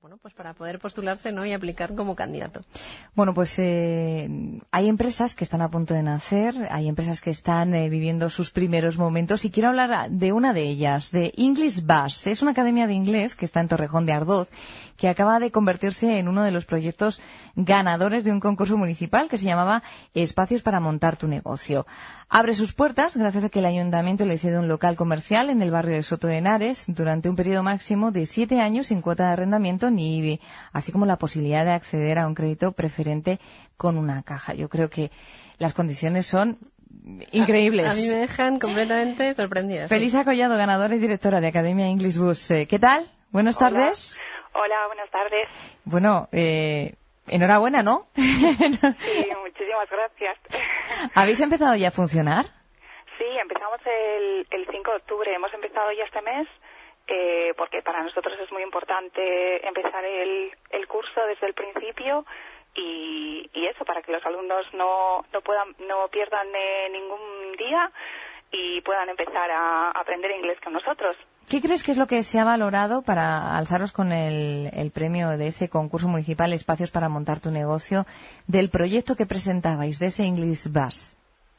bueno, pues para poder postularse, ¿no?, y aplicar como candidato. Bueno, pues hay empresas que están a punto de nacer, hay empresas que están viviendo sus primeros momentos y quiero hablar de una de ellas, de English Bus. Es una academia de inglés que está en Torrejón de Ardoz, que acaba de convertirse en uno de los proyectos ganadores de un concurso municipal que se llamaba Espacios para montar tu negocio. Abre sus puertas gracias a que el ayuntamiento le cede un local comercial en el barrio de Soto de Henares durante un periodo máximo de 7 años sin cuota de arrendamiento ni IBI, así como la posibilidad de acceder a un crédito preferente con una caja. Yo creo que las condiciones son increíbles. A mí me dejan completamente sorprendida. Felisa Collado, ganadora y directora de Academia English Bus. ¿Qué tal? Buenas tardes. Hola, buenas tardes. Bueno, enhorabuena, ¿no? Sí, muchísimas gracias. ¿Habéis empezado ya a funcionar? Sí, empezamos el 5 de octubre. Hemos empezado ya este mes porque para nosotros es muy importante empezar el curso desde el principio y eso, para que los alumnos no pierdan ningún día y puedan empezar a aprender inglés con nosotros. ¿Qué crees que es lo que se ha valorado para alzaros con el premio de ese concurso municipal Espacios para montar tu negocio del proyecto que presentabais, de ese English Bus?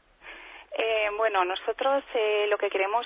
Bueno, nosotros lo que queremos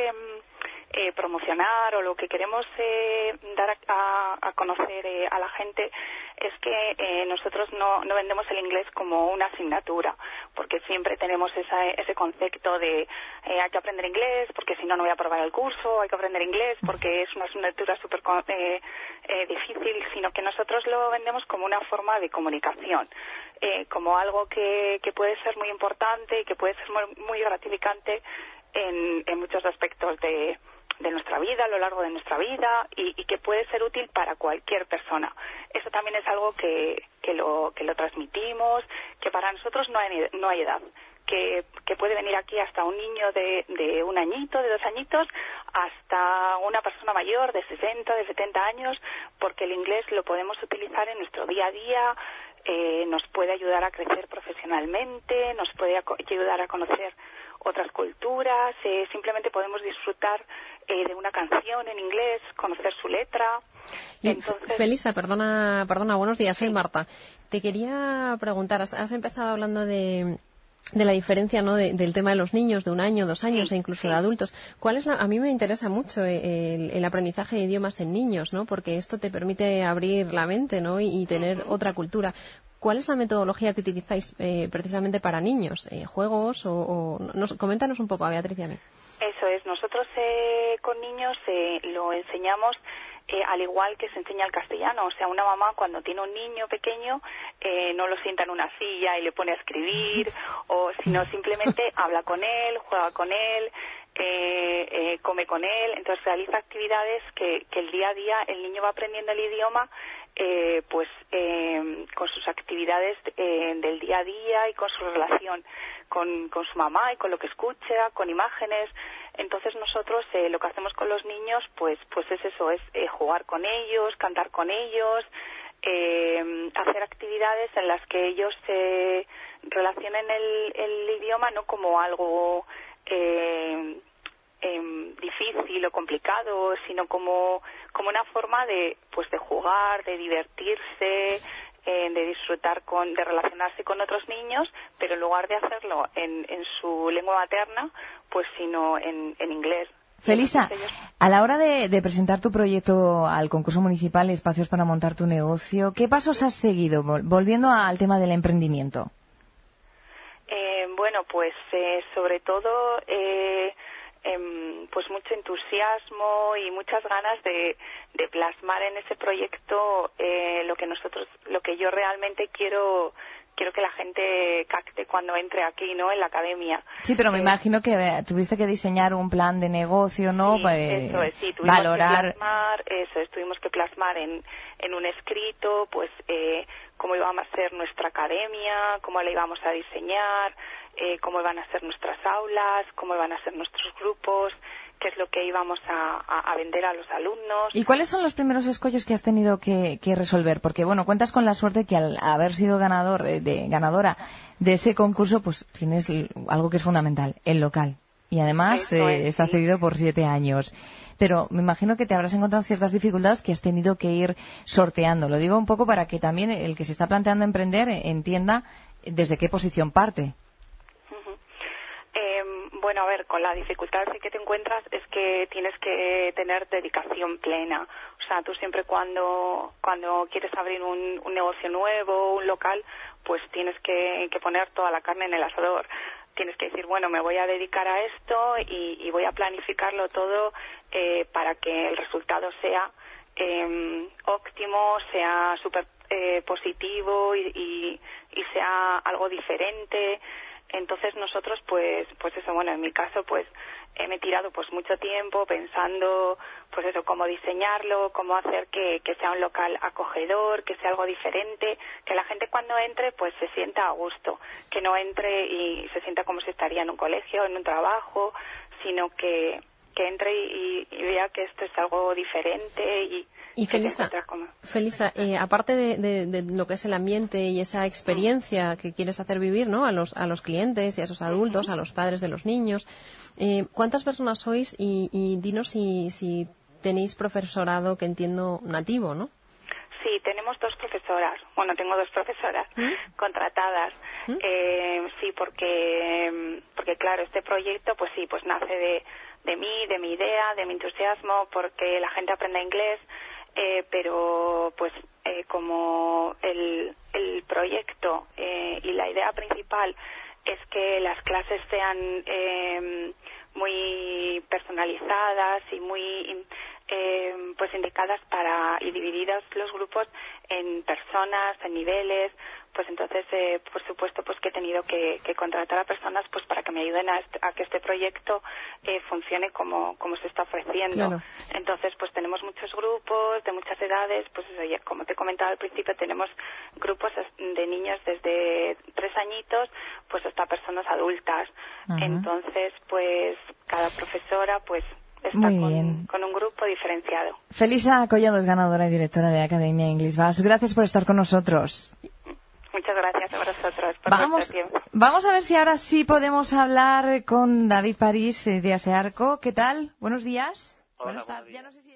promocionar o lo que queremos dar a conocer a la gente es que nosotros no vendemos el inglés como una asignatura, porque siempre tenemos ese concepto de hay que aprender inglés porque si no voy a aprobar el curso, hay que aprender inglés porque es una asignatura súper difícil, sino que nosotros lo vendemos como una forma de comunicación, como algo que puede ser muy importante y que puede ser muy gratificante en muchos aspectos de nuestra vida, a lo largo de nuestra vida y que puede ser útil para cualquier persona. Eso también es algo que lo transmitimos, que para nosotros no hay edad, que puede venir aquí hasta un niño de 1 añito, de 2 añitos, hasta una persona mayor de 60, de 70 años, porque el inglés lo podemos utilizar en nuestro día a día, nos puede ayudar a crecer profesionalmente, nos puede ayudar a conocer otras culturas, simplemente podemos disfrutar de una canción en inglés, conocer su letra. Entonces... Felisa, perdona, buenos días, soy Marta. Te quería preguntar, has empezado hablando de la diferencia, ¿no?, del tema de los niños de 1 año, 2 años e incluso de adultos. A mí me interesa mucho el aprendizaje de idiomas en niños, ¿no?, porque esto te permite abrir la mente, ¿no?, y tener otra cultura. ¿Cuál es la metodología que utilizáis precisamente para niños? ¿Juegos coméntanos un poco a Beatriz y a mí. Eso es, nosotros con niños lo enseñamos al igual que se enseña el castellano. O sea, una mamá cuando tiene un niño pequeño no lo sienta en una silla y le pone a escribir, sino simplemente habla con él, juega con él, come con él. Entonces realiza actividades que el día a día el niño va aprendiendo el idioma con sus actividades del día a día y con su relación con su mamá y con lo que escucha, con imágenes. Entonces nosotros lo que hacemos con los niños pues es eso, es jugar con ellos, cantar con ellos, hacer actividades en las que ellos se relacionen el idioma no como algo difícil o complicado, sino como una forma de jugar, de divertirse, de disfrutar de relacionarse con otros niños, pero en lugar de hacerlo en su lengua materna, pues sino en inglés. Felisa, a la hora de presentar tu proyecto al concurso municipal Espacios para montar tu negocio, ¿qué pasos has seguido? Volviendo al tema del emprendimiento. Bueno, pues sobre todo pues mucho entusiasmo y muchas ganas de plasmar en ese proyecto lo que yo realmente quiero que la gente capte cuando entre aquí, ¿no?, en la academia. Sí, pero me imagino que tuviste que diseñar un plan de negocio, ¿no? Sí, eso es, sí, tuvimos que plasmar en un escrito, pues cómo iba a ser nuestra academia, cómo la íbamos a diseñar, cómo iban a ser nuestras aulas, cómo iban a ser nuestros grupos, qué es lo que íbamos a vender a los alumnos. ¿Y cuáles son los primeros escollos que has tenido que resolver? Porque, bueno, cuentas con la suerte que al haber sido ganadora de ese concurso, pues tienes algo que es fundamental, el local. y además está cedido por 7 años. Pero me imagino que te habrás encontrado ciertas dificultades que has tenido que ir sorteando. Lo digo un poco para que también el que se está planteando emprender entienda desde qué posición parte. Bueno, a ver, con la dificultad que te encuentras es que tienes que tener dedicación plena. O sea, tú siempre cuando quieres abrir un negocio nuevo, un local, pues tienes que poner toda la carne en el asador. Tienes que decir, bueno, me voy a dedicar a esto y voy a planificarlo todo para que el resultado sea óptimo, sea súper positivo y sea algo diferente. Entonces nosotros, pues eso, bueno, en mi caso, pues me he tirado pues mucho tiempo pensando, pues eso, cómo diseñarlo, cómo hacer que sea un local acogedor, que sea algo diferente, que la gente cuando entre, pues se sienta a gusto, que no entre y se sienta como si estaría en un colegio, en un trabajo, sino que entre y vea que esto es algo diferente y Felisa, aparte de lo que es el ambiente y esa experiencia que quieres hacer vivir, ¿no?, a los clientes y a esos adultos, a los padres de los niños, ¿cuántas personas sois? Y dinos si tenéis profesorado, que entiendo, nativo, ¿no? Sí, tenemos 2 profesoras. Bueno, tengo 2 profesoras contratadas. Sí, porque claro, este proyecto, pues sí, pues nace de mí, de mi idea, de mi entusiasmo, porque la gente aprende inglés, pero pues como el proyecto y la idea principal es que las clases sean muy personalizadas y muy pues indicadas y divididas los grupos en personas, en niveles, pues entonces por supuesto pues que he tenido que contratar a personas pues para que me ayuden a que este proyecto funcione como se está ofreciendo. Claro. Entonces pues tenemos muchos grupos de muchas edades, pues eso, ya, como te comentaba al principio, tenemos grupos de niños desde 3 añitos pues hasta personas adultas. Entonces pues cada profesora pues está con un grupo diferenciado. Felisa Collado es ganadora y directora de Academia English Bus. Gracias por estar con nosotros. Muchas gracias a vosotros por vuestro tiempo. Vamos a ver si ahora sí podemos hablar con David París de Asearco. ¿Qué tal? Buenos días. Hola, buenos días. Ya no sé si